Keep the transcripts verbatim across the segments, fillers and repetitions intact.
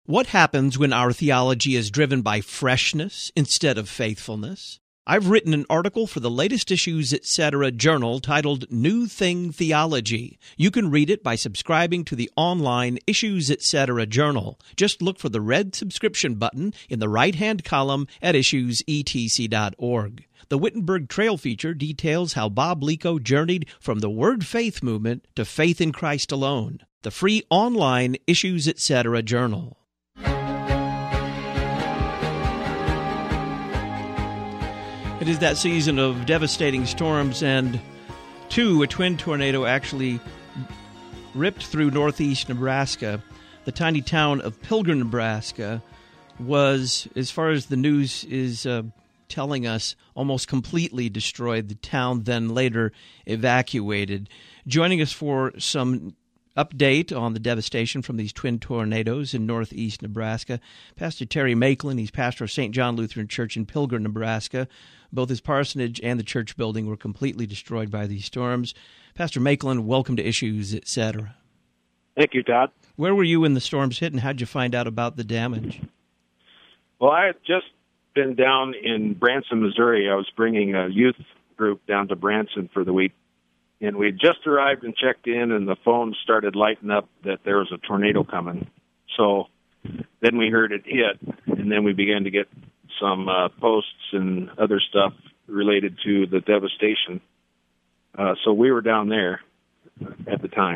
What happens when our theology is driven by freshness instead of faithfulness? I've written an article for the latest Issues Etc. journal titled New Thing Theology. You can read it by subscribing to the online Issues Etc. journal. Just look for the red subscription button in the right-hand column at issues e t c dot org. The Wittenberg Trail feature details how Bob Lico journeyed from the Word Faith movement to faith in Christ alone. The free online Issues Etc. journal. It is that season of devastating storms, and two, a twin tornado actually ripped through northeast Nebraska. The tiny town of Pilger, Nebraska was, as far as the news is uh, telling us, almost completely destroyed. The town then later evacuated. Joining us for some update on the devastation from these twin tornadoes in northeast Nebraska, Pastor Terry Makelin. He's pastor of Saint John Lutheran Church in Pilger, Nebraska. Both his parsonage and the church building were completely destroyed by these storms. Pastor Makelin, welcome to Issues Etc. Thank you, Todd. Where were you when the storms hit, and how did you find out about the damage? Well, I had just been down in Branson, Missouri. I was bringing a youth group down to Branson for the week. And we had just arrived and checked in, and the phone started lighting up that there was a tornado coming. So then we heard it hit, and then we began to get some uh, posts and other stuff related to the devastation. Uh, so we were down there at the time.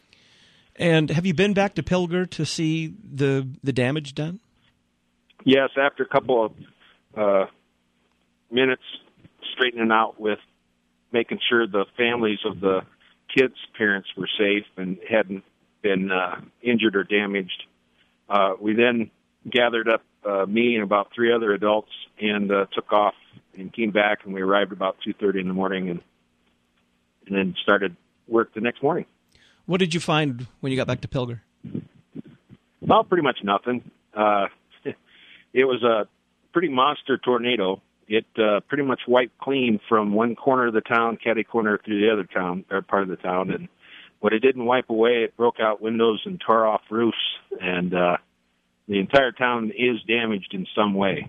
And have you been back to Pilger to see the the damage done? Yes, after a couple of uh, minutes straightening out with making sure the families of the kids' parents were safe and hadn't been uh, injured or damaged. Uh, we then gathered up uh, me and about three other adults and uh, took off and came back, and we arrived about two thirty in the morning and and then started work the next morning. What did you find when you got back to Pilger? Well, pretty much nothing. Uh, it was a pretty monster tornado. It uh, pretty much wiped clean from one corner of the town, catty corner, through the other town, or part of the town. And what it didn't wipe away, it broke out windows and tore off roofs. And uh, the entire town is damaged in some way.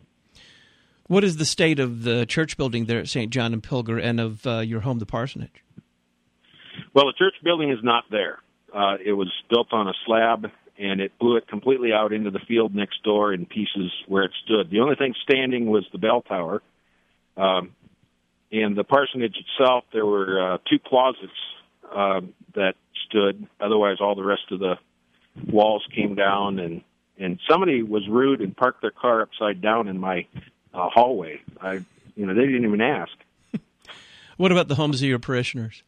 What is the state of the church building there at Saint John and Pilger, and of uh, your home, the parsonage? Well, the church building is not there. Uh, it was built on a slab, and it blew it completely out into the field next door in pieces where it stood. The only thing standing was the bell tower. Um, and the parsonage itself, there were uh, two closets uh, that stood. Otherwise, all the rest of the walls came down, and, and somebody was rude and parked their car upside down in my uh, hallway. I, you know, they didn't even ask. What about the homes of your parishioners?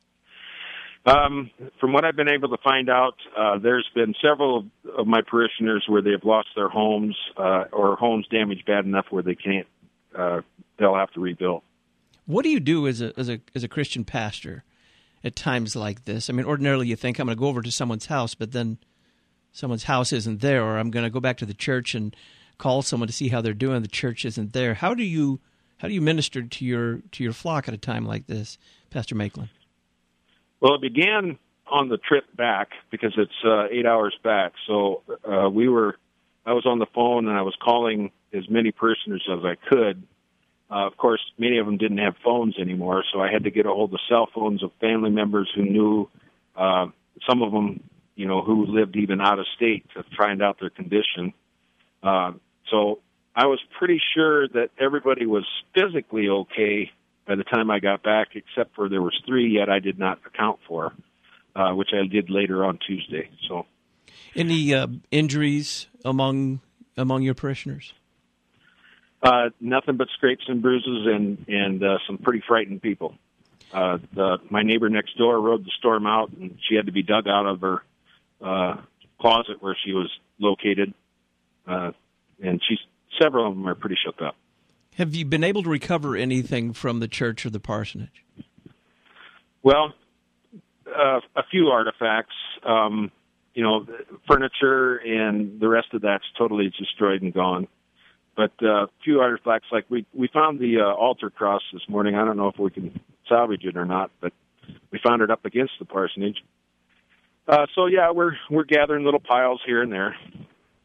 Um, from what I've been able to find out, uh, there's been several of, of my parishioners where they've lost their homes uh, or homes damaged bad enough where they can't, uh, they'll have to rebuild. What do you do as a as a as a Christian pastor at times like this? I mean, ordinarily you think I'm going to go over to someone's house, but then someone's house isn't there, or I'm going to go back to the church and call someone to see how they're doing. The church isn't there. How do you how do you minister to your to your flock at a time like this, Pastor Makelin? Well, it began on the trip back because it's uh, eight hours back. So uh, we were, I was on the phone and I was calling as many parishioners as I could. Uh, of course, many of them didn't have phones anymore, so I had to get a hold of cell phones of family members who knew, uh, some of them, you know, who lived even out of state to find out their condition. Uh, so I was pretty sure that everybody was physically okay by the time I got back, except for there was three yet I did not account for, uh, which I did later on Tuesday. So, any uh, injuries among among your parishioners? Uh, nothing but scrapes and bruises and and uh, some pretty frightened people. Uh, the, my neighbor next door rode the storm out, and she had to be dug out of her uh, closet where she was located, uh, and she's several of them are pretty shook up. Have you been able to recover anything from the church or the parsonage? Well, uh, a few artifacts, um, you know, furniture and the rest of that's totally destroyed and gone. But uh, a few artifacts, like we, we found the uh, altar cross this morning. I don't know if we can salvage it or not, but we found it up against the parsonage. Uh, so, yeah, we're we're gathering little piles here and there.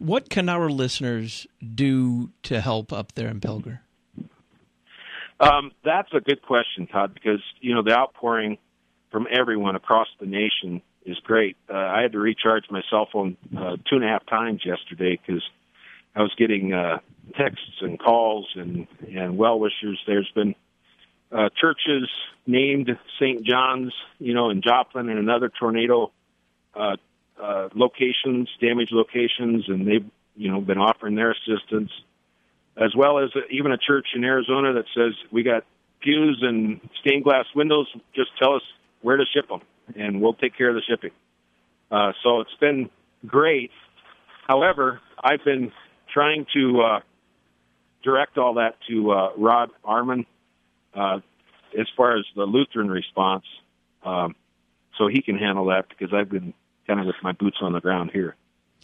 What can our listeners do to help up there in Pilger? Um, that's a good question, Todd, because, you know, the outpouring from everyone across the nation is great. Uh, I had to recharge my cell phone uh, two and a half times yesterday because I was getting uh, texts and calls and, and well-wishers. There's been uh, churches named Saint John's, you know, in Joplin and another tornado uh, uh, locations, damaged locations, and they've, you know, been offering their assistance, as well as even a church in Arizona that says, we got pews and stained glass windows, just tell us where to ship them, and we'll take care of the shipping. Uh, so it's been great. However, I've been trying to uh, direct all that to uh, Rod Arman uh, as far as the Lutheran response, um, so he can handle that, because I've been kind of with my boots on the ground here.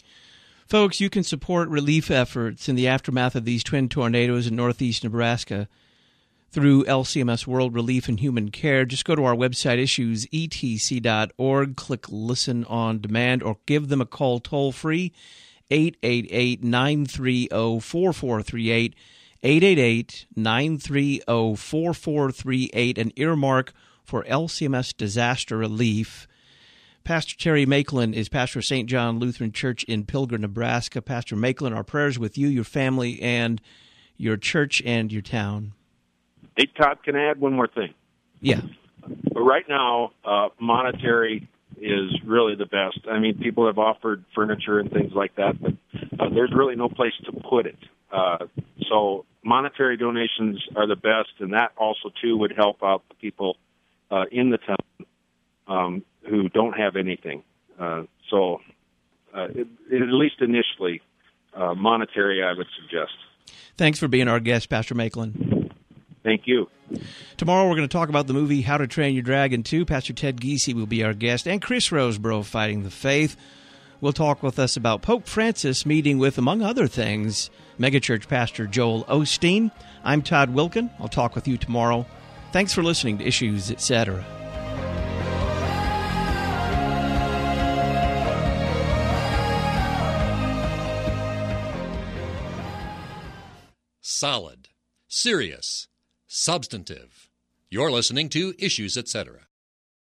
Folks, you can support relief efforts in the aftermath of these twin tornadoes in northeast Nebraska through L C M S World Relief and Human Care. Just go to our website, issues e t c dot org, click Listen on Demand, or give them a call toll-free, eight eight eight, nine three zero, four four three eight, eight eight eight, nine three zero, four four three eight, and earmark for L C M S Disaster Relief. Pastor Terry Makelin is pastor of Saint John Lutheran Church in Pilger, Nebraska. Pastor Makelin, our prayers with you, your family, and your church and your town. Hey, Todd, can I add one more thing? Yeah. But right now, uh, monetary is really the best. I mean, people have offered furniture and things like that, but uh, there's really no place to put it. Uh, so monetary donations are the best, and that also, too, would help out the people uh, in the town um, who don't have anything. Uh, so uh, it, it, at least initially, uh, monetary, I would suggest. Thanks for being our guest, Pastor Makelin. Thank you. Tomorrow we're going to talk about the movie How to Train Your Dragon two. Pastor Ted Giese will be our guest, and Chris Roseborough, Fighting the Faith, will talk with us about Pope Francis meeting with, among other things, megachurch pastor Joel Osteen. I'm Todd Wilkin. I'll talk with you tomorrow. Thanks for listening to Issues, et cetera. Solid, serious, substantive. You're listening to Issues, et cetera.